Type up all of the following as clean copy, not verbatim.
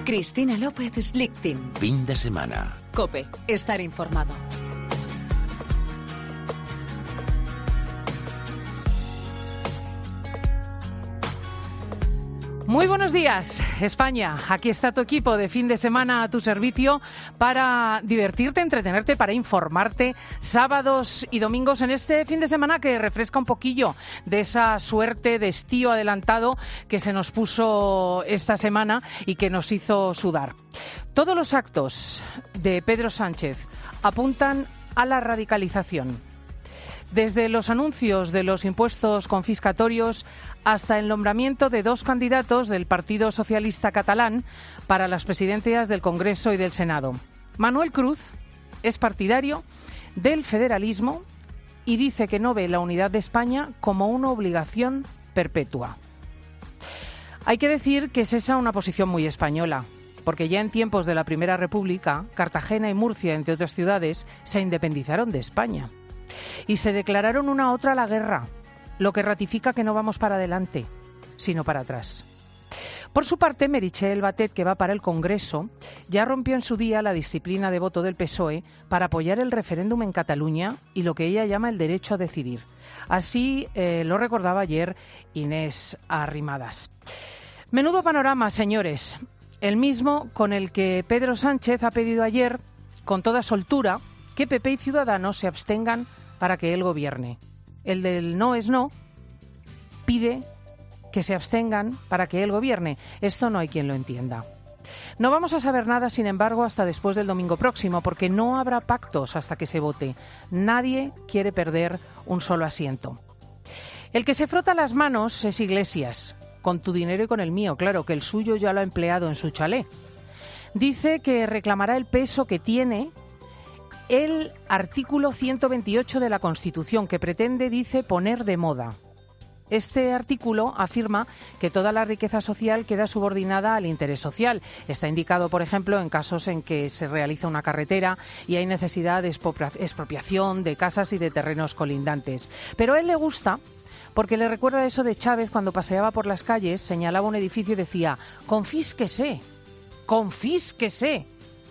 Cristina López Slichting. Fin de semana. COPE. Estar informado. Muy buenos días, España. Aquí está tu equipo de fin de semana a tu servicio para divertirte, entretenerte, para informarte sábados y domingos en este fin de semana que refresca un poquillo de esa suerte de estío adelantado que se nos puso esta semana y que nos hizo sudar. Todos los actos de Pedro Sánchez apuntan a la radicalización. Desde los anuncios de los impuestos confiscatorios hasta el nombramiento de 2 candidatos del Partido Socialista Catalán para las presidencias del Congreso y del Senado. Manuel Cruz es partidario del federalismo y dice que no ve la unidad de España como una obligación perpetua. Hay que decir que es esa una posición muy española, porque ya en tiempos de la Primera República, Cartagena y Murcia, entre otras ciudades, se independizaron de España. Y se declararon una a otra la guerra, lo que ratifica que no vamos para adelante, sino para atrás. Por su parte, Meritxell Batet, que va para el Congreso, ya rompió en su día la disciplina de voto del PSOE para apoyar el referéndum en Cataluña y lo que ella llama el derecho a decidir. Así lo recordaba ayer Inés Arrimadas. Menudo panorama, señores. El mismo con el que Pedro Sánchez ha pedido ayer, con toda soltura, que PP y Ciudadanos se abstengan para que él gobierne. El del no es no pide que se abstengan para que él gobierne. Esto no hay quien lo entienda. No vamos a saber nada, sin embargo, hasta después del domingo próximo, porque no habrá pactos hasta que se vote. Nadie quiere perder un solo asiento. El que se frota las manos es Iglesias, con tu dinero y con el mío, claro, que el suyo ya lo ha empleado en su chalet. Dice que reclamará el peso que tiene el artículo 128 de la Constitución, que pretende, dice, poner de moda. Este artículo afirma que toda la riqueza social queda subordinada al interés social. Está indicado, por ejemplo, en casos en que se realiza una carretera y hay necesidad de expropiación de casas y de terrenos colindantes. Pero a él le gusta porque le recuerda eso de Chávez cuando paseaba por las calles, señalaba un edificio y decía: confísquese, confísquese.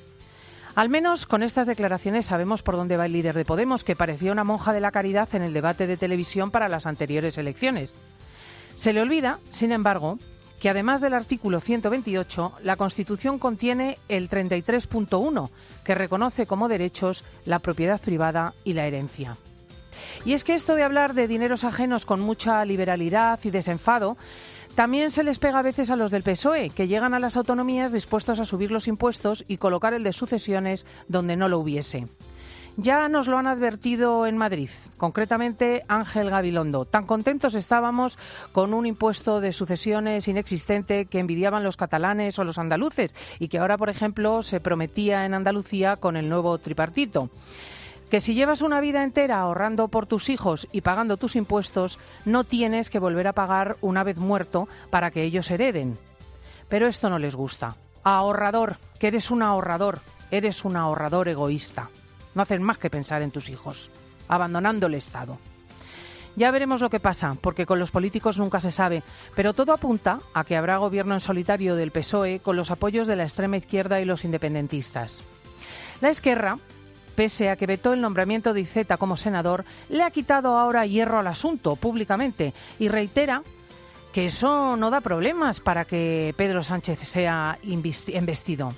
Al menos con estas declaraciones sabemos por dónde va el líder de Podemos, que parecía una monja de la caridad en el debate de televisión para las anteriores elecciones. Se le olvida, sin embargo, que además del artículo 128, la Constitución contiene el 33.1, que reconoce como derechos la propiedad privada y la herencia. Y es que esto de hablar de dineros ajenos con mucha liberalidad y desenfado también se les pega a veces a los del PSOE, que llegan a las autonomías dispuestos a subir los impuestos y colocar el de sucesiones donde no lo hubiese. Ya nos lo han advertido en Madrid, concretamente Ángel Gabilondo. Tan contentos estábamos con un impuesto de sucesiones inexistente que envidiaban los catalanes o los andaluces y que ahora, por ejemplo, se prometía en Andalucía con el nuevo tripartito. Que si llevas una vida entera ahorrando por tus hijos y pagando tus impuestos, no tienes que volver a pagar una vez muerto para que ellos hereden. Pero esto no les gusta. Ahorrador, que eres un ahorrador egoísta. No hacen más que pensar en tus hijos, abandonando el Estado. Ya veremos lo que pasa, porque con los políticos nunca se sabe, pero todo apunta a que habrá gobierno en solitario del PSOE con los apoyos de la extrema izquierda y los independentistas. La Esquerra, pese a que vetó el nombramiento de Iceta como senador, le ha quitado ahora hierro al asunto públicamente y reitera que eso no da problemas para que Pedro Sánchez sea investido.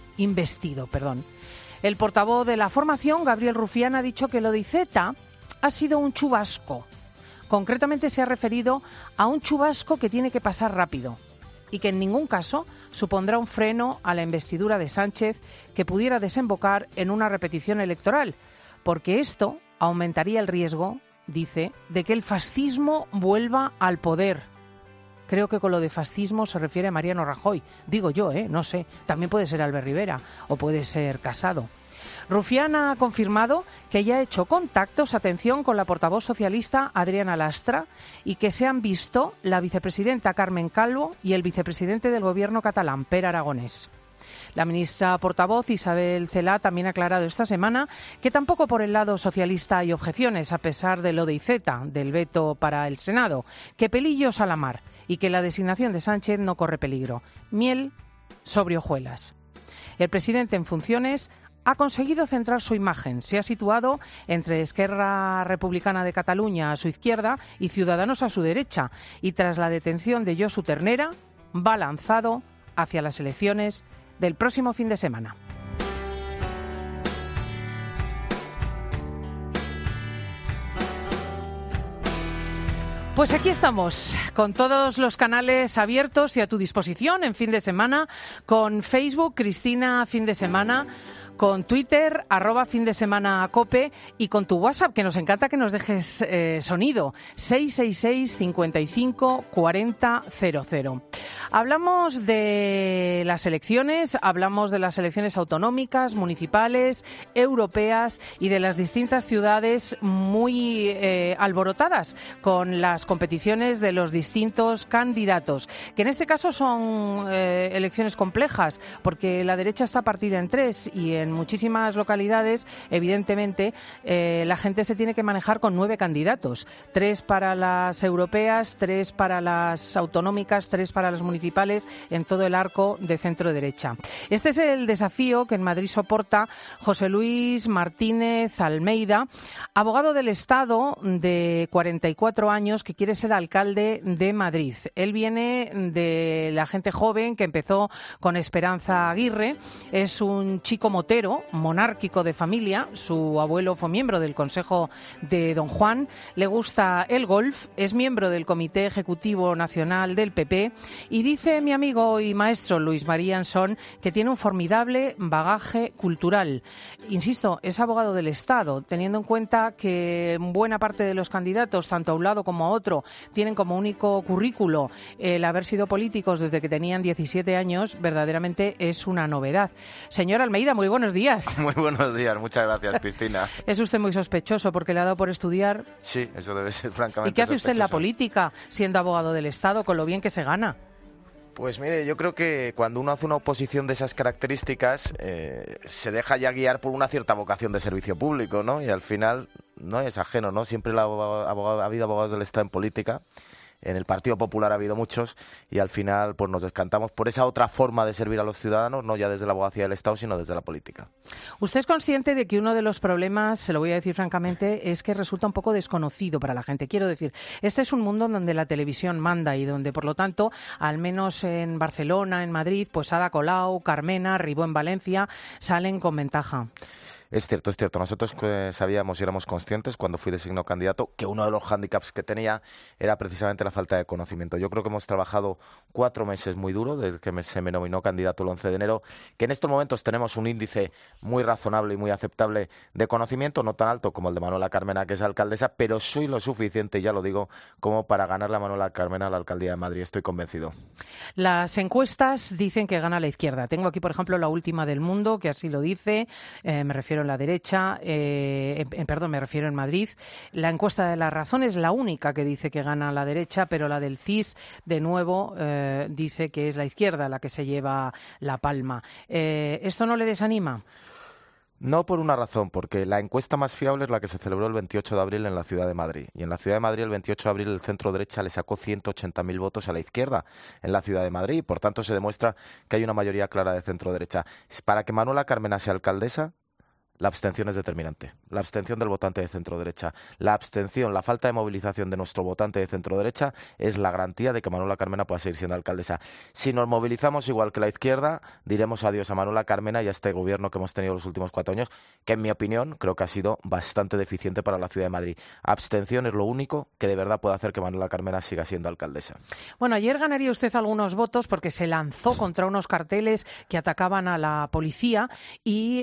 El portavoz de la formación, Gabriel Rufián, ha dicho que lo de Iceta ha sido un chubasco. Concretamente se ha referido a un chubasco que tiene que pasar rápido y que en ningún caso supondrá un freno a la investidura de Sánchez que pudiera desembocar en una repetición electoral, porque esto aumentaría el riesgo, dice, de que el fascismo vuelva al poder. Creo que con lo de fascismo se refiere a Mariano Rajoy. Digo yo, no sé. También puede ser Albert Rivera o puede ser Casado. Rufián ha confirmado que ya ha hecho contactos, atención, con la portavoz socialista Adriana Lastra y que se han visto la vicepresidenta Carmen Calvo y el vicepresidente del gobierno catalán, Pere Aragonès. La ministra portavoz Isabel Celaá también ha aclarado esta semana que tampoco por el lado socialista hay objeciones, a pesar de lo de Iceta, del veto para el Senado, que pelillos a la mar y que la designación de Sánchez no corre peligro. Miel sobre hojuelas. El presidente en funciones ha conseguido centrar su imagen. Se ha situado entre Esquerra Republicana de Cataluña a su izquierda y Ciudadanos a su derecha. Y tras la detención de Josu Ternera, va lanzado hacia las elecciones del próximo fin de semana. Pues aquí estamos, con todos los canales abiertos y a tu disposición en fin de semana, con Facebook, Cristina Fin de Semana, con Twitter, @findesemanacope, y con tu WhatsApp, que nos encanta que nos dejes sonido, 666 55 40 00. Hablamos de las elecciones autonómicas, municipales, europeas y de las distintas ciudades muy alborotadas con las competiciones de los distintos candidatos, que en este caso son elecciones complejas, porque la derecha está partida en tres y en muchísimas localidades, evidentemente, la gente se tiene que manejar con 9 candidatos, 3 para las europeas, 3 para las autonómicas, 3 para las municipales, en todo el arco de centro-derecha. Este es el desafío que en Madrid soporta José Luis Martínez Almeida, abogado del Estado de 44 años que quiere ser alcalde de Madrid. Él viene de la gente joven que empezó con Esperanza Aguirre, es un chico motero, monárquico de familia, su abuelo fue miembro del Consejo de Don Juan, le gusta el golf, es miembro del Comité Ejecutivo Nacional del PP y dice mi amigo y maestro Luis María Ansón que tiene un formidable bagaje cultural. Insisto, es abogado del Estado, teniendo en cuenta que buena parte de los candidatos, tanto a un lado como a otro, tienen como único currículo el haber sido políticos desde que tenían 17 años, verdaderamente es una novedad. Señor Almeida, muy buenos días. Muy buenos días, muchas gracias, Cristina. Es usted muy sospechoso porque le ha dado por estudiar. Sí, eso debe ser francamente. ¿Y qué hace usted en la sospechoso. política siendo abogado del Estado, con lo bien que se gana? Pues mire, yo creo que cuando uno hace una oposición de esas características, se deja ya guiar por una cierta vocación de servicio público, ¿no? Y al final no es ajeno, ¿no? Siempre ha habido abogados del Estado en política. En el Partido Popular ha habido muchos y al final pues nos descantamos por esa otra forma de servir a los ciudadanos, no ya desde la abogacía del Estado, sino desde la política. ¿Usted es consciente de que uno de los problemas, se lo voy a decir francamente, es que resulta un poco desconocido para la gente? Quiero decir, este es un mundo donde la televisión manda y donde, por lo tanto, al menos en Barcelona, en Madrid, pues Ada Colau, Carmena, Ribó en Valencia, salen con ventaja. Es cierto, es cierto. Nosotros sabíamos y éramos conscientes cuando fui designado candidato que uno de los hándicaps que tenía era precisamente la falta de conocimiento. Yo creo que hemos trabajado 4 meses muy duros desde que se me nominó candidato el 11 de enero, que en estos momentos tenemos un índice muy razonable y muy aceptable de conocimiento, no tan alto como el de Manuela Carmena, que es alcaldesa, pero soy lo suficiente, ya lo digo, como para ganarle a Manuela Carmena a la alcaldía de Madrid. Estoy convencido. Las encuestas dicen que gana la izquierda. Tengo aquí, por ejemplo, la última del Mundo, que así lo dice. Me refiero en la derecha, me refiero en Madrid. La encuesta de La Razón es la única que dice que gana la derecha, pero la del CIS, de nuevo, dice que es la izquierda la que se lleva la palma. ¿Esto no le desanima? No, por una razón, porque la encuesta más fiable es la que se celebró el 28 de abril en la Ciudad de Madrid. Y en la Ciudad de Madrid, el 28 de abril, el centro-derecha le sacó 180.000 votos a la izquierda en la Ciudad de Madrid. Por tanto, se demuestra que hay una mayoría clara de centro-derecha. Para que Manuela Carmena sea alcaldesa, la abstención es determinante. La abstención del votante de centro-derecha. La abstención, la falta de movilización de nuestro votante de centro-derecha es la garantía de que Manuela Carmena pueda seguir siendo alcaldesa. Si nos movilizamos igual que la izquierda, diremos adiós a Manuela Carmena y a este gobierno que hemos tenido los últimos 4 años, que en mi opinión creo que ha sido bastante deficiente para la Ciudad de Madrid. Abstención es lo único que de verdad puede hacer que Manuela Carmena siga siendo alcaldesa. Bueno, ayer ganaría usted algunos votos porque se lanzó contra unos carteles que atacaban a la policía y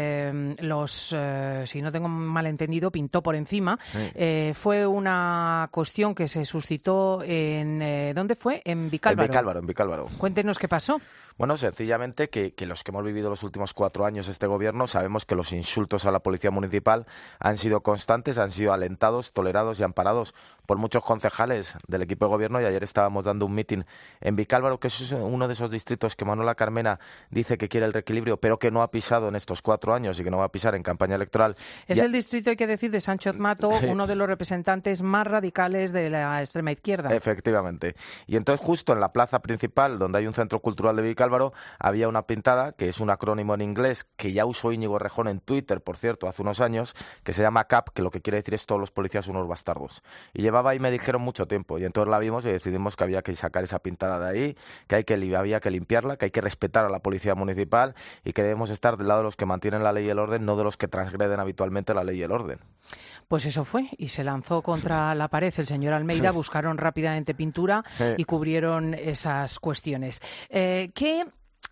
si no tengo malentendido, pintó por encima. Sí. Fue una cuestión que se suscitó en... ¿dónde fue? En Vicálvaro. En Vicálvaro. Cuéntenos qué pasó. Bueno, sencillamente que los que hemos vivido los últimos 4 años este gobierno sabemos que los insultos a la policía municipal han sido constantes, han sido alentados, tolerados y amparados por muchos concejales del equipo de gobierno, y ayer estábamos dando un mitin en Vicálvaro, que es uno de esos distritos que Manuela Carmena dice que quiere el reequilibrio, pero que no ha pisado en estos 4 años y que no va a pisar en campaña electoral. Es el distrito, hay que decir, de Sánchez Mato, sí, uno de los representantes más radicales de la extrema izquierda. Efectivamente. Y entonces justo en la plaza principal, donde hay un centro cultural de Vicálvaro, había una pintada, que es un acrónimo en inglés, que ya usó Íñigo Errejón en Twitter, por cierto, hace unos años, que se llama CAP, que lo que quiere decir es todos los policías unos bastardos. Y llevaba ahí, me dijeron, mucho tiempo. Y entonces la vimos y decidimos que había que sacar esa pintada de ahí, que había que limpiarla, que hay que respetar a la policía municipal y que debemos estar del lado de los que mantienen la ley y el orden, no de los que transgreden habitualmente la ley y el orden. Pues eso fue, y se lanzó contra la pared el señor Almeida, buscaron rápidamente pintura y cubrieron esas cuestiones. ¿Qué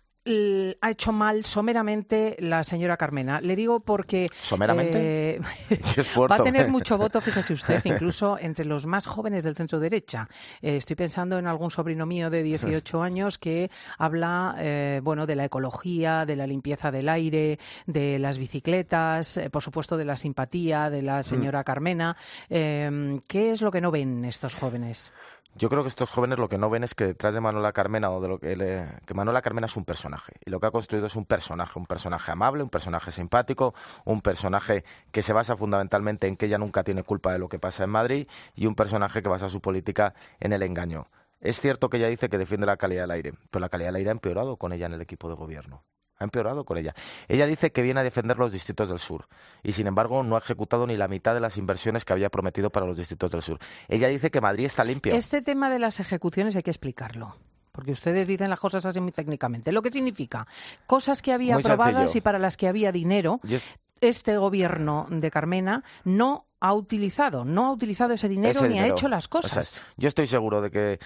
ha hecho mal someramente la señora Carmena? Le digo porque ¿someramente? Qué esfuerzo. Va a tener mucho voto, fíjese usted, incluso entre los más jóvenes del centro derecha. Estoy pensando en algún sobrino mío de 18 años que habla de la ecología, de la limpieza del aire, de las bicicletas, por supuesto de la simpatía de la señora Carmena. ¿Qué es lo que no ven estos jóvenes? Yo creo que estos jóvenes lo que no ven es que detrás de Manuela Carmena o de lo que Manuela Carmena es un personaje, y lo que ha construido es un personaje amable, un personaje simpático, un personaje que se basa fundamentalmente en que ella nunca tiene culpa de lo que pasa en Madrid, y un personaje que basa su política en el engaño. Es cierto que ella dice que defiende la calidad del aire, pero la calidad del aire ha empeorado con ella en el equipo de gobierno. Ha empeorado con ella. Ella dice que viene a defender los distritos del sur y, sin embargo, no ha ejecutado ni la mitad de las inversiones que había prometido para los distritos del sur. Ella dice que Madrid está limpio. Este tema de las ejecuciones hay que explicarlo, porque ustedes dicen las cosas así muy técnicamente. Lo que significa cosas que había aprobadas y para las que había dinero. Este gobierno de Carmena no ha utilizado ese dinero ni ha hecho las cosas. O sea, yo estoy seguro de que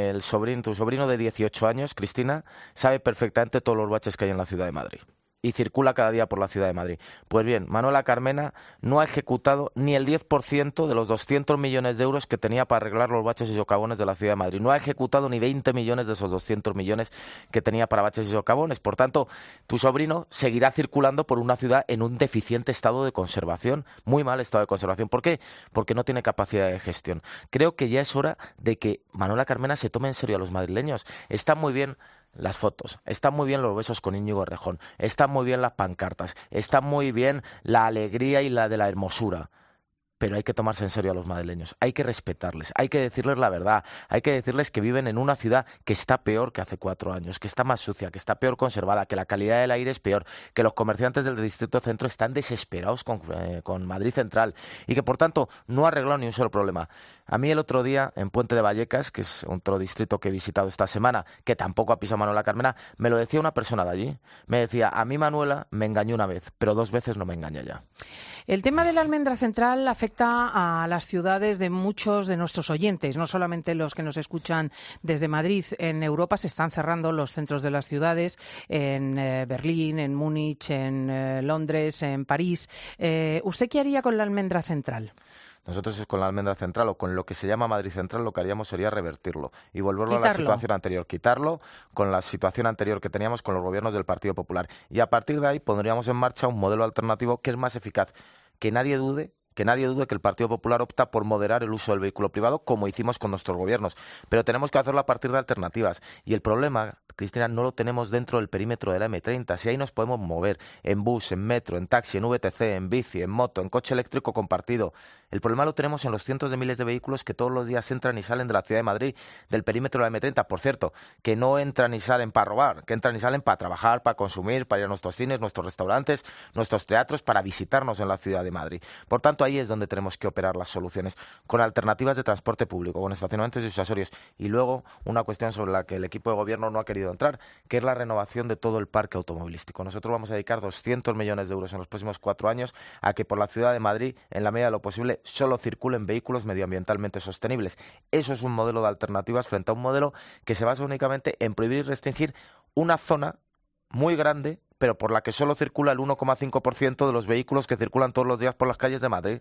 tu sobrino de 18 años, Cristina, sabe perfectamente todos los baches que hay en la ciudad de Madrid y circula cada día por la ciudad de Madrid. Pues bien, Manuela Carmena no ha ejecutado ni el 10% de los 200 millones de euros que tenía para arreglar los baches y socavones de la ciudad de Madrid. No ha ejecutado ni 20 millones de esos 200 millones que tenía para baches y socavones. Por tanto, tu sobrino seguirá circulando por una ciudad en un deficiente estado de conservación, muy mal estado de conservación. ¿Por qué? Porque no tiene capacidad de gestión. Creo que ya es hora de que Manuela Carmena se tome en serio a los madrileños. Está muy bien las fotos, están muy bien los besos con Íñigo Errejón, están muy bien las pancartas, está muy bien la alegría y la de la hermosura, pero hay que tomarse en serio a los madrileños, hay que respetarles, hay que decirles la verdad, hay que decirles que viven en una ciudad que está peor que hace 4 años, que está más sucia, que está peor conservada, que la calidad del aire es peor, que los comerciantes del distrito centro están desesperados con Madrid Central y que por tanto no ha arreglado ni un solo problema. A mí el otro día en Puente de Vallecas, que es otro distrito que he visitado esta semana, que tampoco ha pisado Manuela Carmena, me lo decía una persona de allí, me decía, a mí Manuela me engañó una vez, pero 2 veces no me engaña ya. El tema de la almendra central afecta a las ciudades de muchos de nuestros oyentes, no solamente los que nos escuchan desde Madrid. En Europa se están cerrando los centros de las ciudades, en Berlín, en Múnich, en Londres, en París. ¿Usted qué haría con la almendra central? Nosotros con la almendra central o con lo que se llama Madrid Central lo que haríamos sería revertirlo y volverlo a la situación anterior, quitarlo con la situación anterior que teníamos con los gobiernos del Partido Popular. Y a partir de ahí pondríamos en marcha un modelo alternativo que es más eficaz. Que nadie dude que el Partido Popular opta por moderar el uso del vehículo privado, como hicimos con nuestros gobiernos. Pero tenemos que hacerlo a partir de alternativas. Y el problema, Cristina, no lo tenemos dentro del perímetro de la M30. Si ahí nos podemos mover en bus, en metro, en taxi, en VTC, en bici, en moto, en coche eléctrico compartido. El problema lo tenemos en los cientos de miles de vehículos que todos los días entran y salen de la ciudad de Madrid, del perímetro de la M30. Por cierto, que no entran y salen para robar, que entran y salen para trabajar, para consumir, para ir a nuestros cines, nuestros restaurantes, nuestros teatros, para visitarnos en la ciudad de Madrid. Por tanto, ahí es donde tenemos que operar las soluciones, con alternativas de transporte público, con estacionamientos disuasorios. Y luego, una cuestión sobre la que el equipo de gobierno no ha querido entrar, que es la renovación de todo el parque automovilístico. Nosotros vamos a dedicar 200 millones de euros en los próximos 4 años a que por la ciudad de Madrid, en la medida de lo posible, solo circulen vehículos medioambientalmente sostenibles. Eso es un modelo de alternativas frente a un modelo que se basa únicamente en prohibir y restringir una zona muy grande, pero por la que solo circula el 1,5% de los vehículos que circulan todos los días por las calles de Madrid.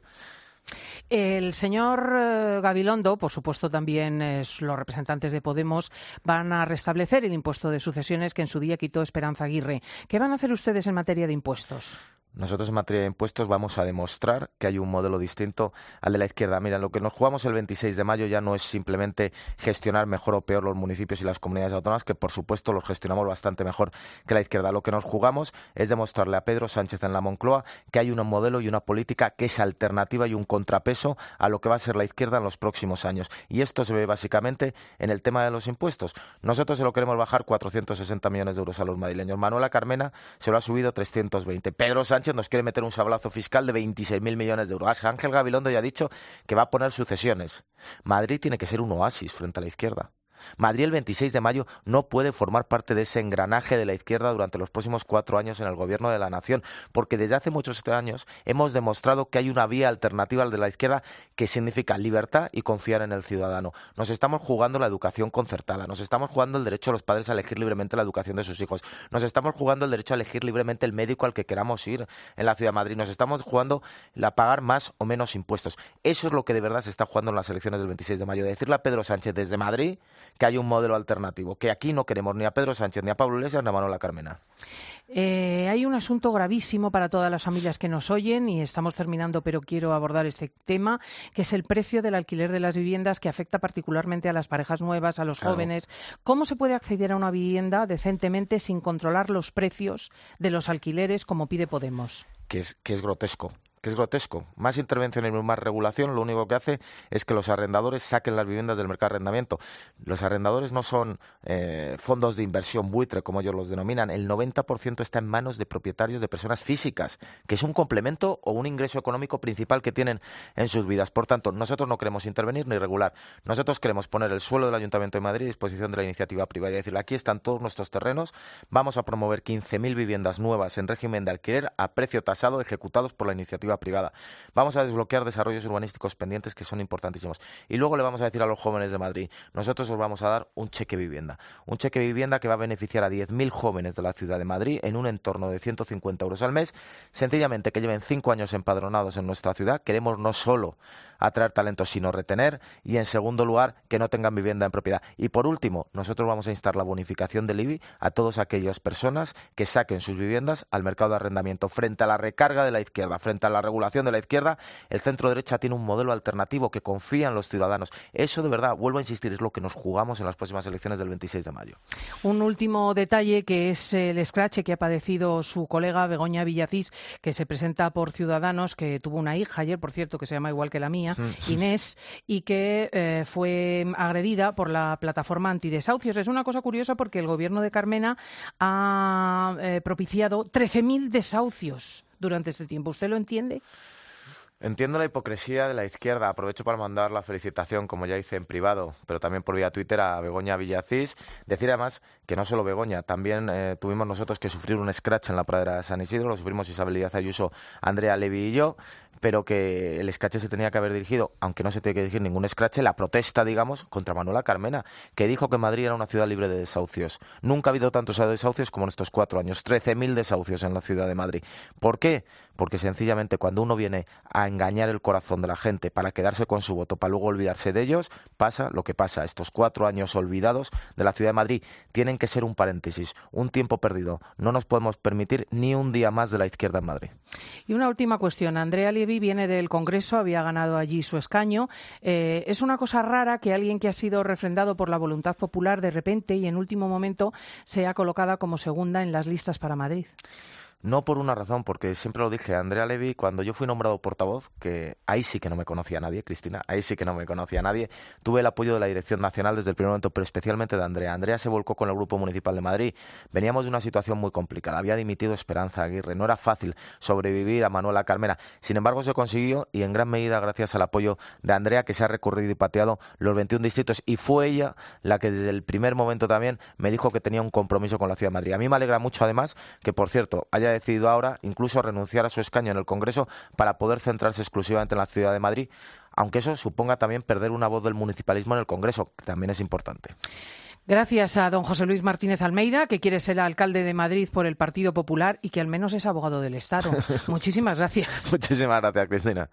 El señor Gabilondo, por supuesto también los representantes de Podemos, van a restablecer el impuesto de sucesiones que en su día quitó Esperanza Aguirre. ¿Qué van a hacer ustedes en materia de impuestos? Nosotros en materia de impuestos vamos a demostrar que hay un modelo distinto al de la izquierda. Mira, lo que nos jugamos el 26 de mayo ya no es simplemente gestionar mejor o peor los municipios y las comunidades autónomas, que por supuesto los gestionamos bastante mejor que la izquierda. Lo que nos jugamos es demostrarle a Pedro Sánchez en la Moncloa que hay un modelo y una política que es alternativa y un contrapeso a lo que va a ser la izquierda en los próximos años. Y esto se ve básicamente en el tema de los impuestos. Nosotros se lo queremos bajar 460 millones de euros a los madrileños. Manuela Carmena se lo ha subido 320. Pedro Sánchez nos quiere meter un sablazo fiscal de 26.000 millones de euros. Ángel Gabilondo ya ha dicho que va a poner sucesiones. Madrid tiene que ser un oasis frente a la izquierda. Madrid el 26 de mayo no puede formar parte de ese engranaje de la izquierda durante los próximos 4 años en el gobierno de la nación, porque desde hace muchos años hemos demostrado que hay una vía alternativa al de la izquierda que significa libertad y confiar en el ciudadano. Nos estamos jugando la educación concertada, nos estamos jugando el derecho de los padres a elegir libremente la educación de sus hijos, nos estamos jugando el derecho a elegir libremente el médico al que queramos ir en la ciudad de Madrid, nos estamos jugando a pagar más o menos impuestos. Eso es lo que de verdad se está jugando en las elecciones del 26 de mayo. Decirle a Pedro Sánchez desde Madrid que hay un modelo alternativo, que aquí no queremos ni a Pedro Sánchez, ni a Pablo Iglesias, ni a Manuela Carmena. Hay un asunto gravísimo para todas las familias que nos oyen y estamos terminando, pero quiero abordar este tema, que es el precio del alquiler de las viviendas, que afecta particularmente a las parejas nuevas, a los jóvenes. ¿Cómo se puede acceder a una vivienda decentemente sin controlar los precios de los alquileres, como pide Podemos? Que es grotesco. Más intervencionismo y más regulación lo único que hace es que los arrendadores saquen las viviendas del mercado de arrendamiento. Los arrendadores no son fondos de inversión buitre, como ellos los denominan. El 90% está en manos de propietarios de personas físicas, que es un complemento o un ingreso económico principal que tienen en sus vidas. Por tanto, nosotros no queremos intervenir ni regular. Nosotros queremos poner el suelo del Ayuntamiento de Madrid a disposición de la iniciativa privada y decirle, aquí están todos nuestros terrenos, vamos a promover 15.000 viviendas nuevas en régimen de alquiler a precio tasado ejecutados por la iniciativa privada. Vamos a desbloquear desarrollos urbanísticos pendientes que son importantísimos. Y luego le vamos a decir a los jóvenes de Madrid, nosotros os vamos a dar un cheque vivienda. Un cheque vivienda que va a beneficiar a 10.000 jóvenes de la ciudad de Madrid en un entorno de 150 euros al mes, sencillamente que lleven 5 años empadronados en nuestra ciudad. Queremos no solo atraer talentos, sino retener, y en segundo lugar, que no tengan vivienda en propiedad. Y por último, nosotros vamos a instar la bonificación del IBI a todas aquellas personas que saquen sus viviendas al mercado de arrendamiento. Frente a la recarga de la izquierda, frente a la regulación de la izquierda, el centro derecha tiene un modelo alternativo que confía en los ciudadanos. Eso, de verdad, vuelvo a insistir, es lo que nos jugamos en las próximas elecciones del 26 de mayo. Un último detalle, que es el escrache que ha padecido su colega Begoña Villacís, que se presenta por Ciudadanos, que tuvo una hija ayer, por cierto, que se llama igual que la mía, Inés, y que fue agredida por la plataforma antidesahucios. Es una cosa curiosa porque el gobierno de Carmena ha propiciado 13.000 desahucios durante este tiempo. ¿Usted lo entiende? Entiendo la hipocresía de la izquierda. Aprovecho para mandar la felicitación, como ya hice en privado, pero también por vía Twitter, a Begoña Villacís. Decir además que no solo Begoña, también tuvimos nosotros que sufrir un scratch en la pradera de San Isidro, lo sufrimos Isabel Díaz Ayuso, Andrea Levy y yo, pero que el scratch se tenía que haber dirigido, aunque no se tiene que dirigir ningún scratch, la protesta, digamos, contra Manuela Carmena, que dijo que Madrid era una ciudad libre de desahucios. Nunca ha habido tantos desahucios como en estos 4 años, 13.000 desahucios en la ciudad de Madrid. ¿Por qué? Porque sencillamente cuando uno viene a engañar el corazón de la gente para quedarse con su voto, para luego olvidarse de ellos, pasa lo que pasa. Estos 4 años olvidados de la ciudad de Madrid tienen que ser un paréntesis, un tiempo perdido. No nos podemos permitir ni un día más de la izquierda en Madrid. Y una última cuestión. Andrea Levy viene del Congreso, había ganado allí su escaño. Es una cosa rara que alguien que ha sido refrendado por la voluntad popular de repente y en último momento sea colocada como segunda en las listas para Madrid. No por una razón, porque siempre lo dije, Andrea Levy, cuando yo fui nombrado portavoz, que ahí sí que no me conocía nadie, Cristina, ahí sí que no me conocía nadie, tuve el apoyo de la Dirección Nacional desde el primer momento, pero especialmente de Andrea. Andrea se volcó con el Grupo Municipal de Madrid. Veníamos de una situación muy complicada, había dimitido Esperanza Aguirre, no era fácil sobrevivir a Manuela Carmena. Sin embargo, se consiguió, y en gran medida gracias al apoyo de Andrea, que se ha recorrido y pateado los 21 distritos, y fue ella la que desde el primer momento también me dijo que tenía un compromiso con la ciudad de Madrid. A mí me alegra mucho, además, que, por cierto, haya decidido ahora incluso renunciar a su escaño en el Congreso para poder centrarse exclusivamente en la ciudad de Madrid, aunque eso suponga también perder una voz del municipalismo en el Congreso, que también es importante. Gracias a don José Luis Martínez Almeida, que quiere ser alcalde de Madrid por el Partido Popular y que al menos es abogado del Estado. Muchísimas gracias. Muchísimas gracias, Cristina.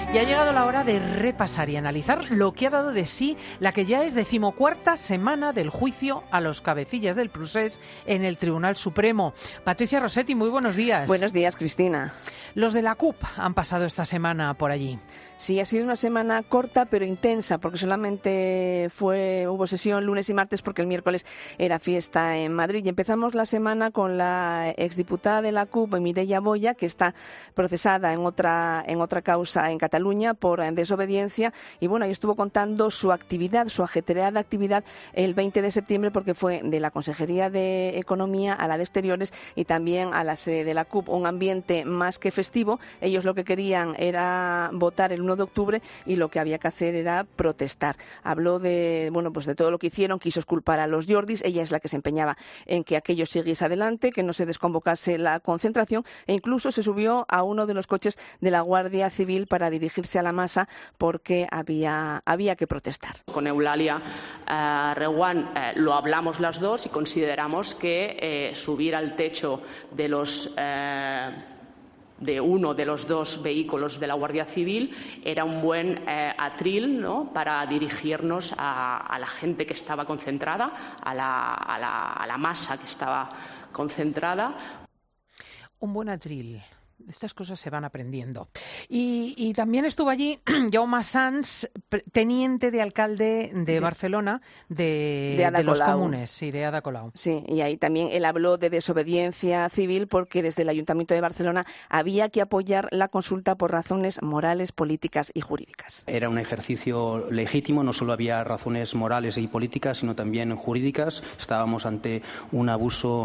Y ha llegado la hora de repasar y analizar lo que ha dado de sí la que ya es 14ª semana del juicio a los cabecillas del procés en el Tribunal Supremo. Patricia Rossetti, muy buenos días. Buenos días, Cristina. Los de la CUP han pasado esta semana por allí. Sí, ha sido una semana corta pero intensa, porque solamente hubo sesión lunes y martes porque el miércoles era fiesta en Madrid. Y empezamos la semana con la exdiputada de la CUP, Mireia Boya, que está procesada en otra causa en Cataluña por desobediencia. Y bueno, ahí estuvo contando su actividad, su ajetreada actividad el 20 de septiembre, porque fue de la Consejería de Economía a la de Exteriores y también a la sede de la CUP. Un ambiente más que festivo. Ellos lo que querían era votar el 1 de octubre y lo que había que hacer era protestar. Habló de todo lo que hicieron, quiso exculpar a los Jordis. Ella es la que se empeñaba en que aquello siguiese adelante, que no se desconvocase la concentración, e incluso se subió a uno de los coches de la Guardia Civil para dirigirse a la masa porque había que protestar. Con Eulalia Reguant lo hablamos las dos y consideramos que subir al techo de uno de los dos vehículos de la Guardia Civil era un buen atril, ¿no?, para dirigirnos a la gente que estaba concentrada, a la masa que estaba concentrada. Un buen atril. Estas cosas se van aprendiendo. Y también estuvo allí Jaume Sans, teniente de alcalde de Barcelona, de los comunes, sí, de Ada Colau. Sí, y ahí también él habló de desobediencia civil porque desde el Ayuntamiento de Barcelona había que apoyar la consulta por razones morales, políticas y jurídicas. Era un ejercicio legítimo, no solo había razones morales y políticas, sino también jurídicas. Estábamos ante un abuso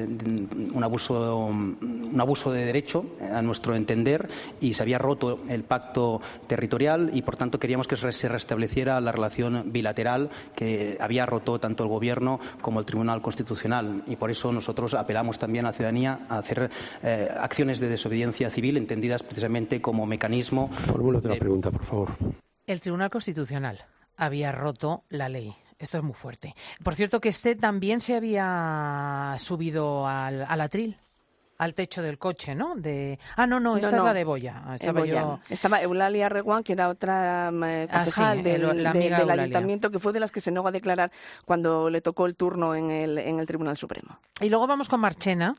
de derecho, a nuestro entender, y se había roto el pacto territorial y, por tanto, queríamos que se restableciera la relación bilateral que había roto tanto el Gobierno como el Tribunal Constitucional. Y por eso nosotros apelamos también a la ciudadanía a hacer acciones de desobediencia civil entendidas precisamente como mecanismo. Formúlate la pregunta, por favor. El Tribunal Constitucional había roto la ley. Esto es muy fuerte. Por cierto, que también se había subido al atril. Al techo del coche, ¿no? No, esta es la de Boya. Estaba Eulalia Reguant, que era otra concejal del Ayuntamiento, que fue de las que se negó a declarar cuando le tocó el turno en el Tribunal Supremo. Y luego vamos con Marchena.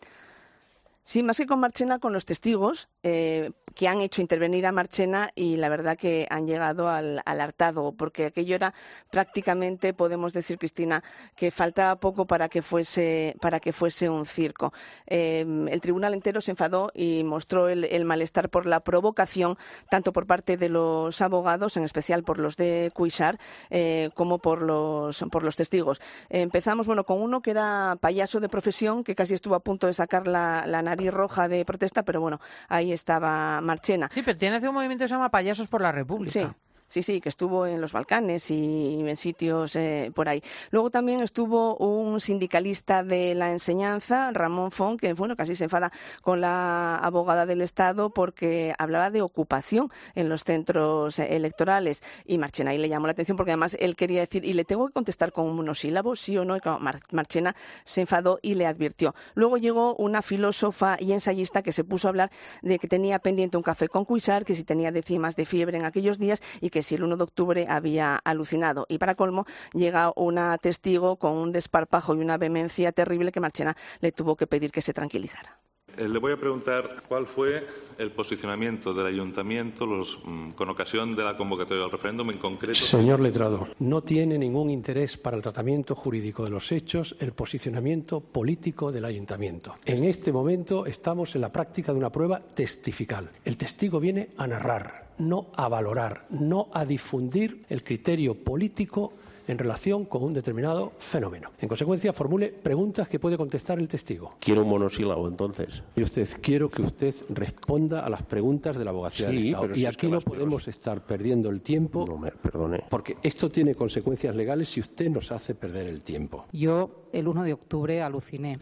Sí, más que con Marchena, con los testigos que han hecho intervenir a Marchena, y la verdad que han llegado al hartazgo, porque aquello era prácticamente, podemos decir, Cristina, que faltaba poco para que fuese un circo. El tribunal entero se enfadó y mostró el malestar por la provocación, tanto por parte de los abogados, en especial por los de Cuixart, como por los testigos. Empezamos con uno que era payaso de profesión, que casi estuvo a punto de sacar la nariz roja de protesta, pero bueno, ahí estaba Marchena. Sí, pero tiene un movimiento que se llama Payasos por la República. Sí, que estuvo en los Balcanes y en sitios por ahí. Luego también estuvo un sindicalista de la enseñanza, Ramón Font, que casi se enfada con la abogada del Estado porque hablaba de ocupación en los centros electorales. Y Marchena ahí le llamó la atención porque además él quería decir, y le tengo que contestar con un monosílabo, sí o no, y Marchena se enfadó y le advirtió. Luego llegó una filósofa y ensayista que se puso a hablar de que tenía pendiente un café con Cuixart, que si tenía décimas de fiebre en aquellos días y que si el 1 de octubre había alucinado. Y para colmo llega una testigo con un desparpajo y una vehemencia terrible que Marchena le tuvo que pedir que se tranquilizara. Le voy a preguntar cuál fue el posicionamiento del Ayuntamiento con ocasión de la convocatoria del referéndum en concreto. Señor letrado, no tiene ningún interés para el tratamiento jurídico de los hechos el posicionamiento político del Ayuntamiento. En este momento estamos en la práctica de una prueba testifical. El testigo viene a narrar, no a valorar, no a difundir el criterio político en relación con un determinado fenómeno. En consecuencia, formule preguntas que puede contestar el testigo. Quiero un monosílabo, entonces. Y quiero que usted responda a las preguntas de la abogacía del Estado. Pero y aquí no podemos estar perdiendo el tiempo. No me perdone. Porque esto tiene consecuencias legales si usted nos hace perder el tiempo. Yo, el 1 de octubre, aluciné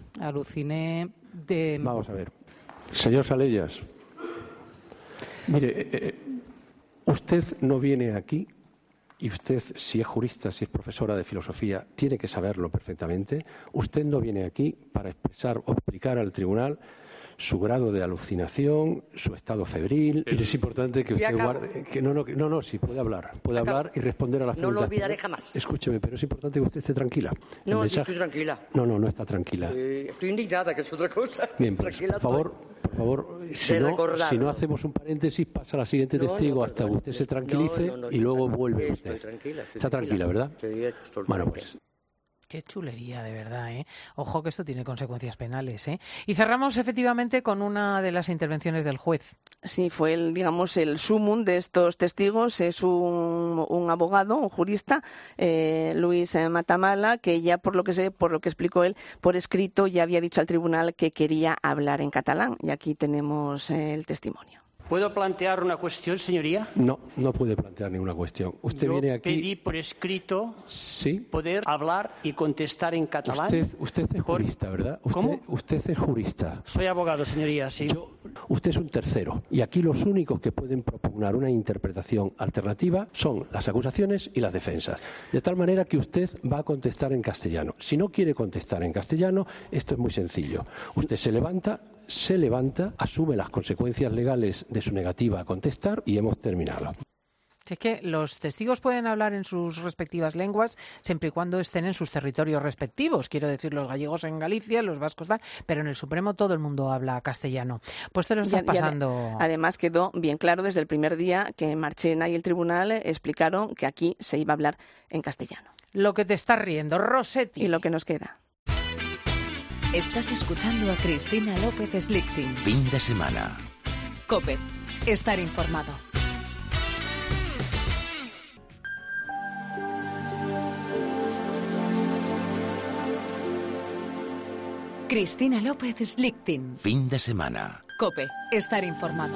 de... Vamos a ver. Señor Salellas, mire, usted no viene aquí. Y usted, si es jurista, si es profesora de filosofía, tiene que saberlo perfectamente. Usted no viene aquí para expresar o explicar al tribunal su grado de alucinación, su estado febril. Y es importante que usted guarde... No, sí, puede hablar y responder a las preguntas. No lo olvidaré jamás. Escúcheme, pero es importante que usted esté tranquila. No, sí estoy tranquila. No está tranquila. Sí, estoy indignada, que es otra cosa. Bien, pues, por favor, si no hacemos un paréntesis, pasa a la siguiente testigo hasta que usted se tranquilice y luego vuelve usted. Está tranquila, ¿verdad? Sí, bueno, pues... Qué chulería, de verdad, ¿eh? Ojo que esto tiene consecuencias penales, ¿eh? Y cerramos efectivamente con una de las intervenciones del juez. Sí, fue el sumum de estos testigos. Es un abogado, un jurista, Luis Matamala, que ya por lo que explicó él por escrito, ya había dicho al tribunal que quería hablar en catalán. Y aquí tenemos el testimonio. ¿Puedo plantear una cuestión, señoría? No puede plantear ninguna cuestión. Usted viene aquí... pedí por escrito poder hablar y contestar en catalán. Usted es jurista, ¿verdad? ¿Cómo? Usted es jurista. Soy abogado, señoría, sí. Usted es un tercero. Y aquí los únicos que pueden propugnar una interpretación alternativa son las acusaciones y las defensas. De tal manera que usted va a contestar en castellano. Si no quiere contestar en castellano, esto es muy sencillo. Usted se levanta, asume las consecuencias legales de su negativa a contestar y hemos terminado. Es que los testigos pueden hablar en sus respectivas lenguas siempre y cuando estén en sus territorios respectivos. Quiero decir, los gallegos en Galicia, los vascos, pero en el Supremo todo el mundo habla castellano. Pues te lo estás pasando. Además quedó bien claro desde el primer día que Marchena y el tribunal explicaron que aquí se iba a hablar en castellano. Lo que te estás riendo, Rossetti. Y lo que nos queda. Estás escuchando a Cristina López Slichting. Fin de semana. COPE. Estar informado. Cristina López Slichting. Fin de semana. COPE. Estar informado.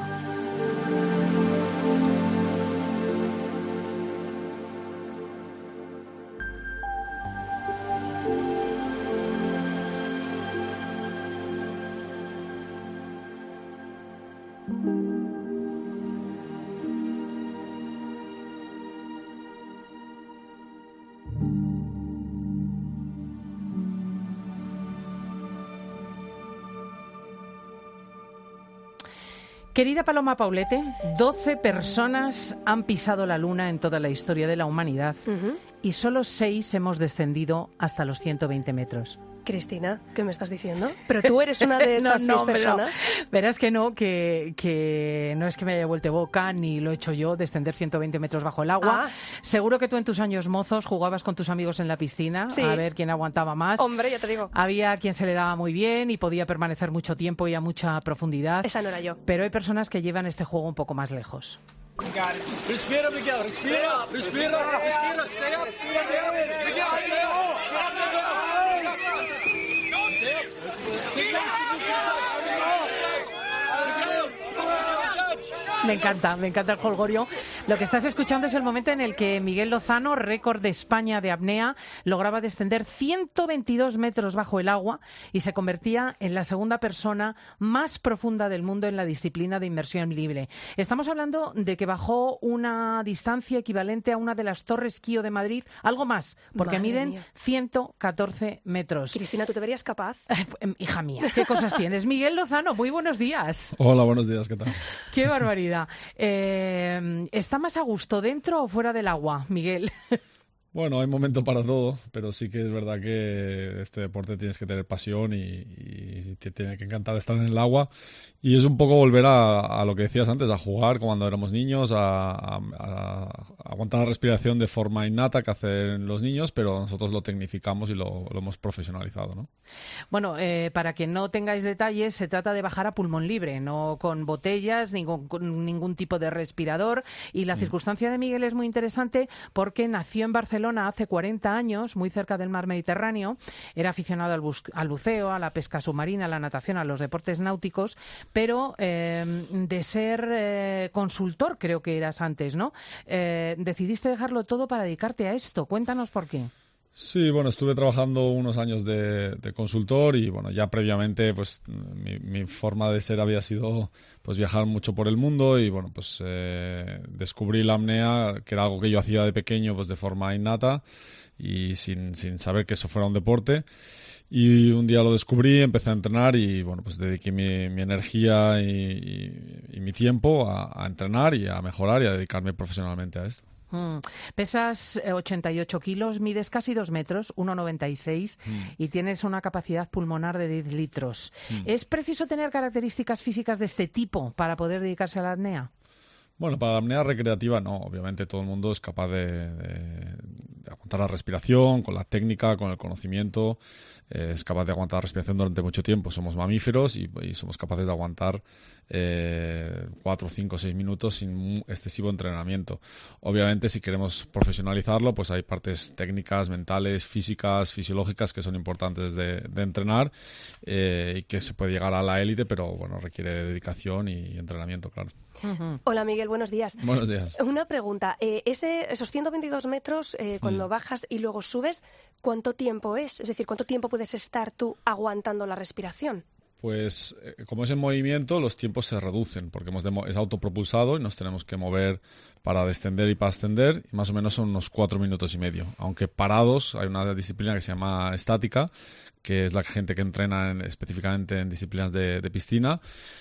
Querida Paloma Paulete, 12 personas han pisado la Luna en toda la historia de la humanidad y solo 6 hemos descendido hasta los 120 metros. Cristina, ¿qué me estás diciendo? ¿Pero tú eres una de esas 6 personas? Verás que no, que no es que me haya vuelto boca ni lo he hecho yo, descender 120 metros bajo el agua. Seguro que tú en tus años mozos jugabas con tus amigos en la piscina a ver quién aguantaba más. Hombre, ya te digo. Había quien se le daba muy bien y podía permanecer mucho tiempo y a mucha profundidad. Esa no era yo. Pero hay personas que llevan este juego un poco más lejos. Respira, Miguel, respira, respira, respira, stay up, Me encanta el jolgorio. Lo que estás escuchando es el momento en el que Miguel Lozano, récord de España de apnea, lograba descender 122 metros bajo el agua y se convertía en la segunda persona más profunda del mundo en la disciplina de inmersión libre. Estamos hablando de que bajó una distancia equivalente a una de las Torres Kío de Madrid, algo más, porque miden 114 metros. Cristina, ¿tú te verías capaz? Hija mía, ¿qué cosas tienes? Miguel Lozano, muy buenos días. Hola, buenos días, ¿qué tal? Qué barbaridad. ¿Está más a gusto dentro o fuera del agua, Miguel? Bueno, hay momento para todo, pero sí que es verdad que este deporte tienes que tener pasión y te tiene que encantar estar en el agua. Y es un poco volver a lo que decías antes, a jugar como cuando éramos niños, a aguantar la respiración de forma innata que hacen los niños, pero nosotros lo tecnificamos y lo hemos profesionalizado, ¿no? Bueno, para que no tengáis detalles, se trata de bajar a pulmón libre, no con botellas, ni con ningún tipo de respirador. Y la circunstancia de Miguel es muy interesante porque nació en Barcelona hace 40 años, muy cerca del mar Mediterráneo. Era aficionado al buceo, a la pesca submarina, a la natación, a los deportes náuticos, pero de ser consultor, creo que eras antes, ¿no? Decidiste dejarlo todo para dedicarte a esto. Cuéntanos por qué. Sí, bueno, estuve trabajando unos años de consultor y bueno, ya previamente pues mi forma de ser había sido pues viajar mucho por el mundo y bueno, pues descubrí la apnea, que era algo que yo hacía de pequeño pues de forma innata y sin saber que eso fuera un deporte. Y un día lo descubrí, empecé a entrenar y bueno, pues dediqué mi energía y mi tiempo a entrenar y a mejorar y a dedicarme profesionalmente a esto. Pesas 88 kilos, mides casi 2 metros, 1,96 y tienes una capacidad pulmonar de 10 litros. ¿Es preciso tener características físicas de este tipo para poder dedicarse a la apnea? Bueno, para la apnea recreativa no, obviamente todo el mundo es capaz de aguantar la respiración, con la técnica, con el conocimiento, es capaz de aguantar la respiración durante mucho tiempo. Somos mamíferos y somos capaces de aguantar 4, 5, 6 minutos sin excesivo entrenamiento. Obviamente si queremos profesionalizarlo, pues hay partes técnicas, mentales, físicas, fisiológicas que son importantes de entrenar y que se puede llegar a la élite, pero bueno, requiere dedicación y entrenamiento, claro. Hola Miguel, buenos días. Buenos días. Una pregunta, esos 122 metros cuando bajas y luego subes, ¿cuánto tiempo es? Es decir, ¿cuánto tiempo puedes estar tú aguantando la respiración? Pues como es en movimiento, los tiempos se reducen porque es autopropulsado y nos tenemos que mover para descender y para ascender y más o menos son unos 4 minutos y medio. Aunque parados hay una disciplina que se llama estática, que es la gente que entrena específicamente en disciplinas de piscina.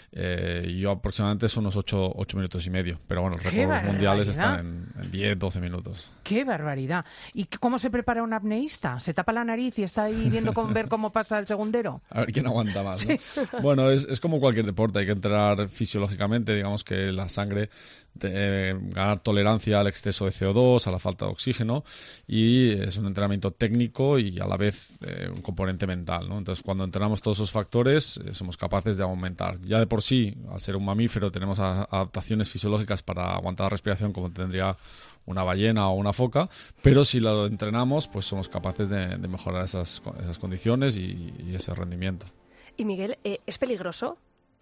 Y yo aproximadamente son unos 8 minutos y medio. Pero bueno, los récords mundiales están en 10, 12 minutos. ¡Qué barbaridad! ¿Y cómo se prepara un apneísta? ¿Se tapa la nariz y está ahí viendo ver cómo pasa el segundero? A ver quién aguanta más, ¿no? Sí. Bueno, es como cualquier deporte. Hay que entrenar fisiológicamente, digamos que la sangre ganar tolerancia al exceso de CO2, a la falta de oxígeno, y es un entrenamiento técnico y a la vez un componente mental, ¿no? Entonces, cuando entrenamos todos esos factores, somos capaces de aumentar. Ya de por sí, al ser un mamífero, tenemos adaptaciones fisiológicas para aguantar la respiración como tendría una ballena o una foca, pero si lo entrenamos, pues somos capaces de mejorar esas condiciones y ese rendimiento. Y Miguel, ¿es peligroso?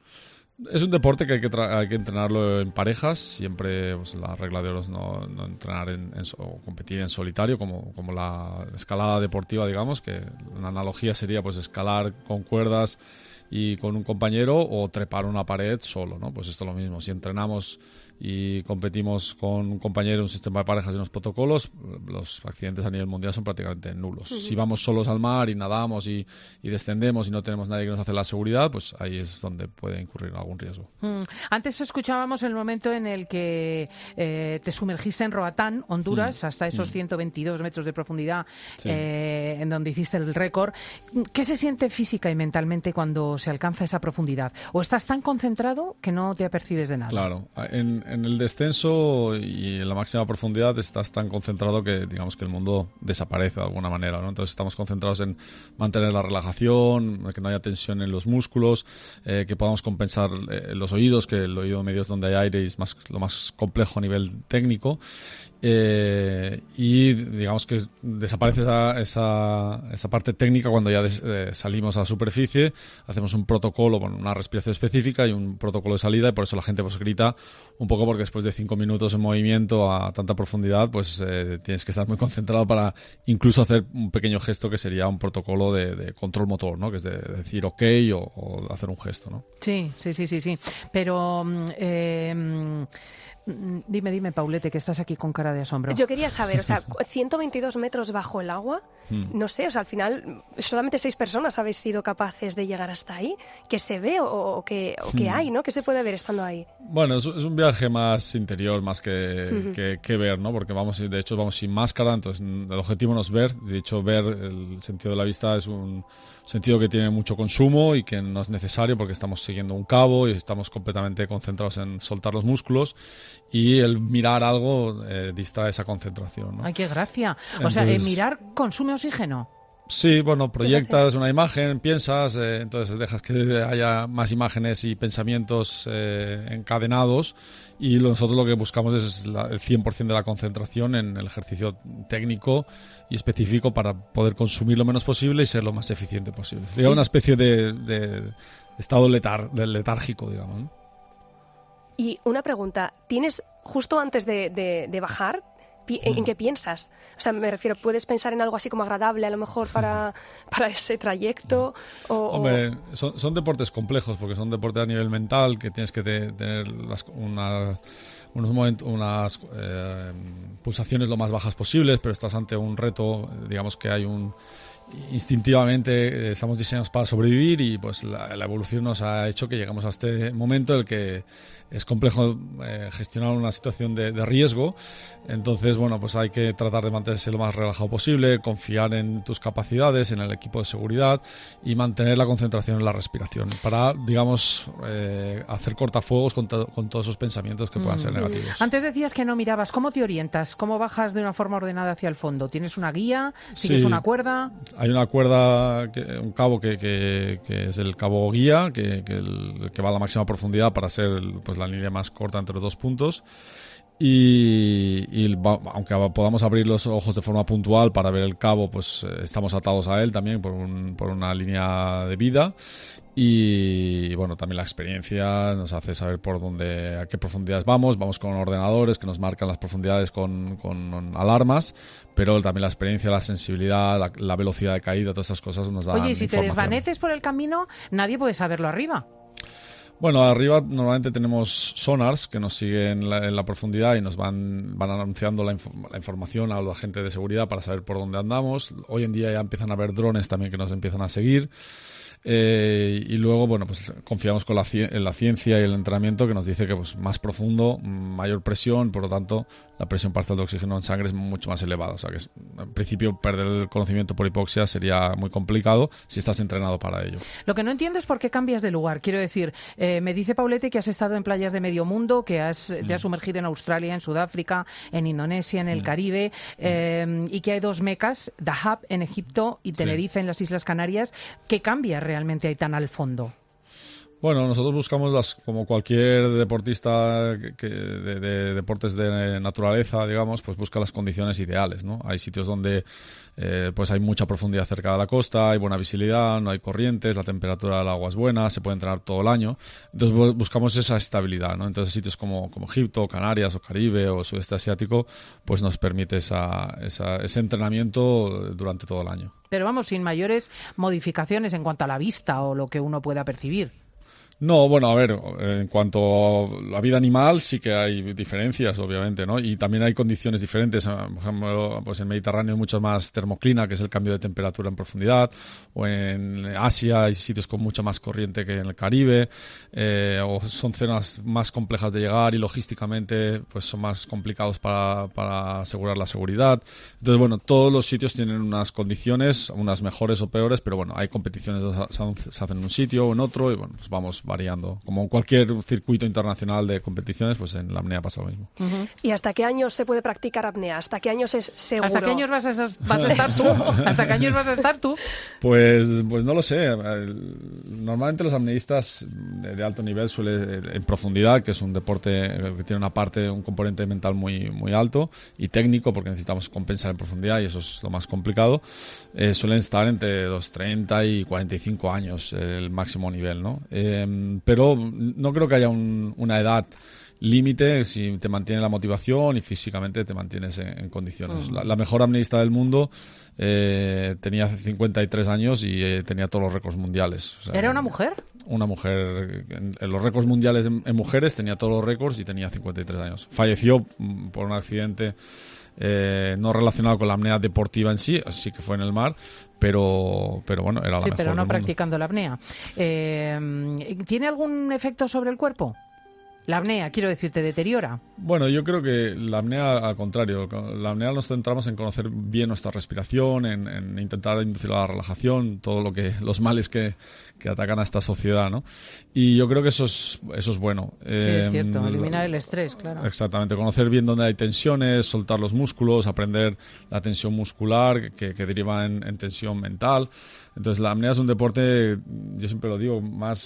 Es un deporte que hay que entrenarlo en parejas. Siempre pues, la regla de oro es no entrenar o competir en solitario, como la escalada deportiva, digamos, que una analogía sería pues escalar con cuerdas y con un compañero o trepar una pared solo, ¿no? Pues esto es lo mismo. Si entrenamos y competimos con un compañero, un sistema de parejas y unos protocolos, los accidentes a nivel mundial son prácticamente nulos. Si vamos solos al mar y nadamos y descendemos y no tenemos nadie que nos hace la seguridad, pues ahí es donde puede incurrir algún riesgo. Antes escuchábamos el momento en el que te sumergiste en Roatán, Honduras, hasta esos 122 metros de profundidad, sí. En donde hiciste el récord. ¿Qué se siente física y mentalmente cuando se alcanza esa profundidad? ¿O estás tan concentrado que no te apercibes de nada? Claro. En el descenso y en la máxima profundidad estás tan concentrado que digamos que el mundo desaparece de alguna manera, ¿no? Entonces estamos concentrados en mantener la relajación, que no haya tensión en los músculos, que podamos compensar los oídos, que el oído medio es donde hay aire y es lo más complejo a nivel técnico. Y digamos que desaparece esa parte técnica cuando ya salimos a la superficie, hacemos un protocolo con una respiración específica y un protocolo de salida, y por eso la gente pues grita un poco, porque después de 5 minutos en movimiento a tanta profundidad pues tienes que estar muy concentrado para incluso hacer un pequeño gesto que sería un protocolo de control motor, ¿no? Que es de decir ok o hacer un gesto, ¿no? Sí. Pero dime, Paulete, que estás aquí con cara de asombro. Yo quería saber, o sea, 122 metros bajo el agua, no sé, o sea, al final solamente 6 personas habéis sido capaces de llegar hasta ahí. ¿Qué se ve o qué hay, ¿no? ¿Qué se puede ver estando ahí? Bueno, es un viaje más interior, más que ver, ¿no? Porque de hecho vamos sin máscara, entonces el objetivo no es ver. De hecho, ver, el sentido de la vista es un sentido que tiene mucho consumo y que no es necesario porque estamos siguiendo un cabo y estamos completamente concentrados en soltar los músculos, y el mirar algo distrae esa concentración, ¿no? ¡Ay, qué gracia! Entonces, o sea, el mirar consume oxígeno. Sí, bueno, proyectas una imagen, piensas, entonces dejas que haya más imágenes y pensamientos encadenados, y nosotros lo que buscamos es el 100% de la concentración en el ejercicio técnico y específico para poder consumir lo menos posible y ser lo más eficiente posible. Sería una especie de estado letárgico, digamos, ¿no? Y una pregunta, ¿tienes justo antes de bajar, en qué piensas. O sea, me refiero, ¿puedes pensar en algo así como agradable a lo mejor para ese trayecto? Hombre, son deportes complejos porque son deportes a nivel mental que tienes que tener unas pulsaciones lo más bajas posibles, pero estás ante un reto, digamos que hay instintivamente estamos diseñados para sobrevivir y pues la evolución nos ha hecho que llegamos a este momento en el que es complejo gestionar una situación de riesgo. Entonces, bueno, pues hay que tratar de mantenerse lo más relajado posible, confiar en tus capacidades, en el equipo de seguridad y mantener la concentración en la respiración para, digamos, hacer cortafuegos con todos esos pensamientos que puedan ser negativos. Antes decías que no mirabas. ¿Cómo te orientas? ¿Cómo bajas de una forma ordenada hacia el fondo? ¿Tienes una guía? ¿Sigues una cuerda? Hay una cuerda, un cabo que es el cabo guía, que va a la máxima profundidad para ser pues la línea más corta entre los dos puntos. Y aunque podamos abrir los ojos de forma puntual para ver el cabo, pues estamos atados a él también por una línea de vida. Y bueno, también la experiencia nos hace saber a qué profundidades vamos con ordenadores que nos marcan las profundidades con alarmas, pero también la experiencia, la sensibilidad, la velocidad de caída, todas esas cosas nos dan información. Oye, si te desvaneces por el camino, nadie puede saberlo arriba. Bueno, arriba normalmente tenemos sonars que nos siguen en la profundidad y nos van anunciando la información a la gente de seguridad para saber por dónde andamos. Hoy en día ya empiezan a haber drones también que nos empiezan a seguir. Y luego, bueno, pues confiamos en la ciencia y el entrenamiento que nos dice que pues más profundo, mayor presión, por lo tanto la presión parcial de oxígeno en sangre es mucho más elevada. O sea que en principio perder el conocimiento por hipoxia sería muy complicado si estás entrenado para ello. Lo que no entiendo es por qué cambias de lugar. Quiero decir, me dice Paulete que has estado en playas de medio mundo, que te has sumergido en Australia, en Sudáfrica, en Indonesia, en el Caribe, y que hay dos mecas, Dahab en Egipto y Tenerife en las Islas Canarias. ¿Qué cambia realmente ahí tan al fondo? Bueno, nosotros buscamos, como cualquier deportista de deportes de naturaleza, digamos, pues busca las condiciones ideales, ¿no? Hay sitios donde pues hay mucha profundidad cerca de la costa, hay buena visibilidad, no hay corrientes, la temperatura del agua es buena, se puede entrenar todo el año. Entonces buscamos esa estabilidad, ¿no? Entonces sitios como Egipto, Canarias o Caribe o Sudeste Asiático, pues nos permite ese entrenamiento durante todo el año. Pero vamos, sin mayores modificaciones en cuanto a la vista o lo que uno pueda percibir. No, bueno, a ver, en cuanto a la vida animal sí que hay diferencias, obviamente, ¿no? Y también hay condiciones diferentes. Por ejemplo, pues en Mediterráneo hay mucho más termoclina, que es el cambio de temperatura en profundidad, o en Asia hay sitios con mucha más corriente que en el Caribe, o son zonas más complejas de llegar y logísticamente pues son más complicados para asegurar la seguridad. Entonces, bueno, todos los sitios tienen unas condiciones, unas mejores o peores, pero bueno, hay competiciones que se hacen en un sitio o en otro y bueno, pues vamos variando. Como en cualquier circuito internacional de competiciones, pues en la apnea pasa lo mismo. ¿Y hasta qué años se puede practicar apnea? ¿Hasta qué años es seguro? ¿Hasta qué años vas a estar tú? ¿Hasta qué años vas a estar tú? Pues no lo sé. Normalmente los apneístas de alto nivel en profundidad, que es un deporte que tiene un componente mental muy, muy alto y técnico, porque necesitamos compensar en profundidad y eso es lo más complicado, suelen estar entre los 30 y 45 años el máximo nivel, ¿no? Pero no creo que haya una edad límite si te mantiene la motivación y físicamente te mantienes en condiciones. La mejor apneísta del mundo tenía 53 años y tenía todos los récords mundiales. O sea, ¿era una mujer? Una mujer. En los récords mundiales en mujeres tenía todos los récords y tenía 53 años. Falleció por un accidente no relacionado con la apnea deportiva en sí que fue en el mar, pero bueno, era la mejor pero no del practicando la apnea. ¿Tiene algún efecto sobre el cuerpo? La apnea, quiero decir, ¿te deteriora? Bueno, yo creo que la apnea, al contrario, la apnea nos centramos en conocer bien nuestra respiración, en intentar inducir a la relajación, los males que atacan a esta sociedad, ¿no? Y yo creo que eso es bueno. Sí, es cierto, eliminar el estrés, claro. Exactamente, conocer bien dónde hay tensiones, soltar los músculos, aprender la tensión muscular que deriva en tensión mental. Entonces la apnea es un deporte, yo siempre lo digo,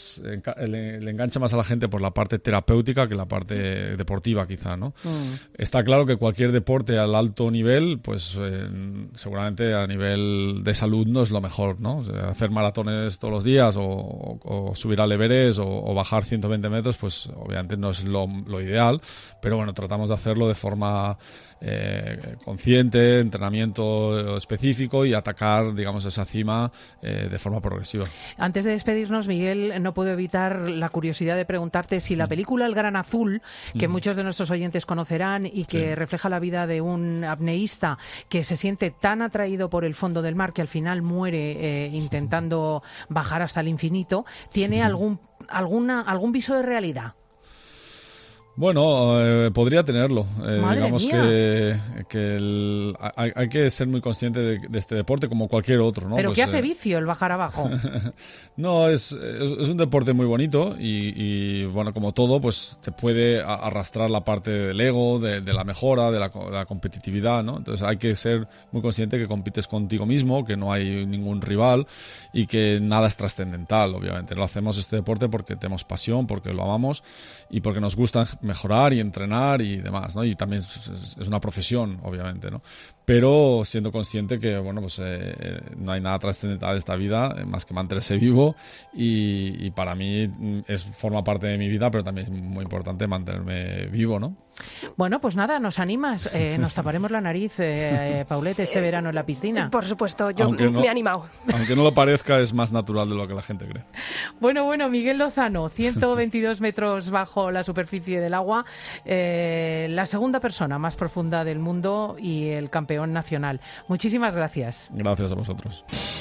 le engancha más a la gente por la parte terapéutica que la parte deportiva quizá, ¿no? Está claro que cualquier deporte al alto nivel, pues seguramente a nivel de salud no es lo mejor, ¿no? O sea, hacer maratones todos los días o subir al Everest o bajar 120 metros, pues obviamente no es lo ideal, pero bueno, tratamos de hacerlo de forma consciente, entrenamiento específico y atacar, digamos, esa cima de forma progresiva. Antes de despedirnos, Miguel, no puedo evitar la curiosidad de preguntarte si la película El Gran Azul, que muchos de nuestros oyentes conocerán y que refleja la vida de un apneísta que se siente tan atraído por el fondo del mar que al final muere intentando bajar hasta el infinito, ¿tiene algún viso de realidad? Bueno, podría tenerlo. Digamos mía. que hay que ser muy consciente de este deporte como cualquier otro, ¿no? ¿Pero pues, qué hace vicio el bajar abajo? No, es un deporte muy bonito y bueno, como todo, pues te puede arrastrar la parte del ego, de la mejora, de la competitividad, ¿no? Entonces hay que ser muy consciente que compites contigo mismo, que no hay ningún rival y que nada es trascendental, obviamente. Lo hacemos este deporte porque tenemos pasión, porque lo amamos y porque nos gusta mejorar y entrenar y demás, ¿no? Y también es una profesión, obviamente, ¿no? Pero siendo consciente que, bueno, pues no hay nada trascendental de esta vida más que mantenerse vivo y para mí forma parte de mi vida, pero también es muy importante mantenerme vivo, ¿no? Bueno, pues nada, nos animas, nos taparemos la nariz, Paulette, este verano en la piscina. Por supuesto, yo me he animado. Aunque no lo parezca, es más natural de lo que la gente cree. Bueno, Miguel Lozano, 122 metros bajo la superficie del agua, la segunda persona más profunda del mundo y el campeón nacional. Muchísimas gracias. Gracias a vosotros.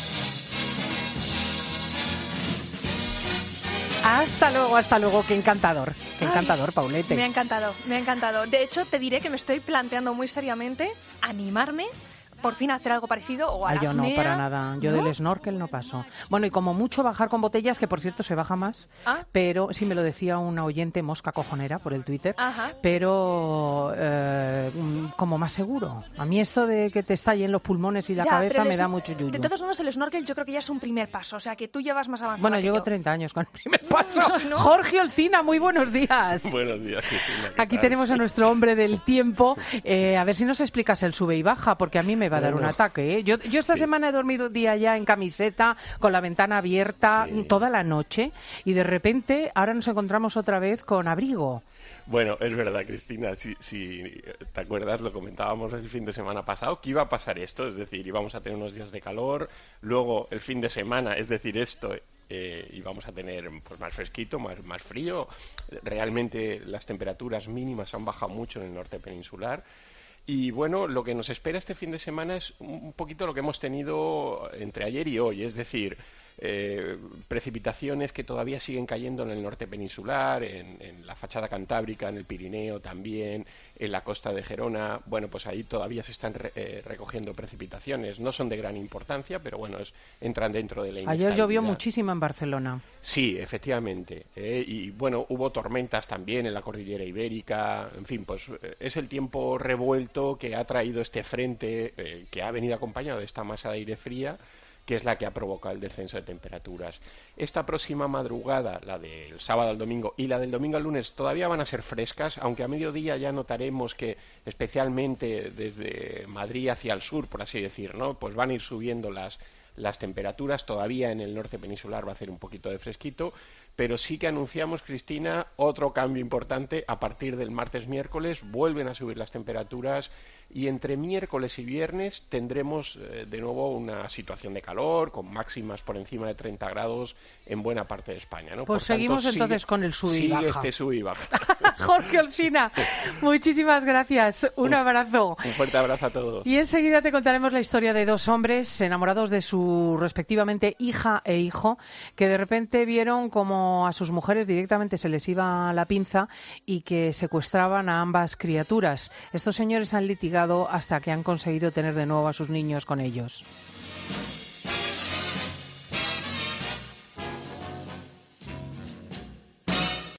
Hasta luego, qué encantador, Paulette. Me ha encantado. De hecho, te diré que me estoy planteando muy seriamente animarme por fin a hacer algo parecido o a la yo no, apnea. para nada. Yo del snorkel no paso. Bueno, y como mucho bajar con botellas, que por cierto se baja más, pero sí me lo decía una oyente mosca cojonera por el Twitter, pero como más seguro. A mí esto de que te estallen los pulmones y la cabeza me da mucho yuyu. De todos modos, el snorkel yo creo que ya es un primer paso, o sea que tú llevas más avanzado. Bueno, llevo 30 años con el primer paso. ¿No? Jorge Olcina, muy buenos días. Buenos días, Cristina. Aquí tenemos a nuestro hombre del tiempo. A ver si nos explicas el sube y baja, porque a mí me va a dar un ataque, ¿eh? Yo esta semana he dormido día ya en camiseta, con la ventana abierta toda la noche, y de repente ahora nos encontramos otra vez con abrigo. Bueno, es verdad, Cristina, si te acuerdas, lo comentábamos el fin de semana pasado, que iba a pasar esto, es decir, íbamos a tener unos días de calor, luego el fin de semana, es decir, esto... y vamos a tener pues más fresquito, más frío. Realmente las temperaturas mínimas han bajado mucho en el norte peninsular. Y bueno, lo que nos espera este fin de semana es un poquito lo que hemos tenido entre ayer y hoy, es decir, precipitaciones que todavía siguen cayendo en el norte peninsular, en la fachada cantábrica, en el Pirineo también, en la costa de Gerona. Bueno, pues ahí todavía se están recogiendo precipitaciones. No son de gran importancia, pero bueno, entran dentro de la inestabilidad. Ayer llovió muchísimo en Barcelona. Sí, efectivamente. Y bueno, hubo tormentas también en la cordillera ibérica. En fin, pues es el tiempo revuelto que ha traído este frente que ha venido acompañado de esta masa de aire fría, que es la que ha provocado el descenso de temperaturas. Esta próxima madrugada, la del sábado al domingo y la del domingo al lunes, todavía van a ser frescas, aunque a mediodía ya notaremos que, especialmente desde Madrid hacia el sur, por así decir, ¿no? Pues van a ir subiendo las temperaturas. Todavía en el norte peninsular va a hacer un poquito de fresquito, pero sí que anunciamos, Cristina, otro cambio importante. A partir del martes-miércoles vuelven a subir las temperaturas y entre miércoles y viernes tendremos de nuevo una situación de calor con máximas por encima de 30 grados en buena parte de España, ¿no? Pues seguimos entonces con el sub y baja. Este sub y baja. Jorge Olcina, muchísimas gracias. Un abrazo. Un fuerte abrazo a todos. Y enseguida te contaremos la historia de dos hombres enamorados de su respectivamente hija e hijo, que de repente vieron como a sus mujeres directamente se les iba la pinza y que secuestraban a ambas criaturas. Estos señores han litigado hasta que han conseguido tener de nuevo a sus niños con ellos.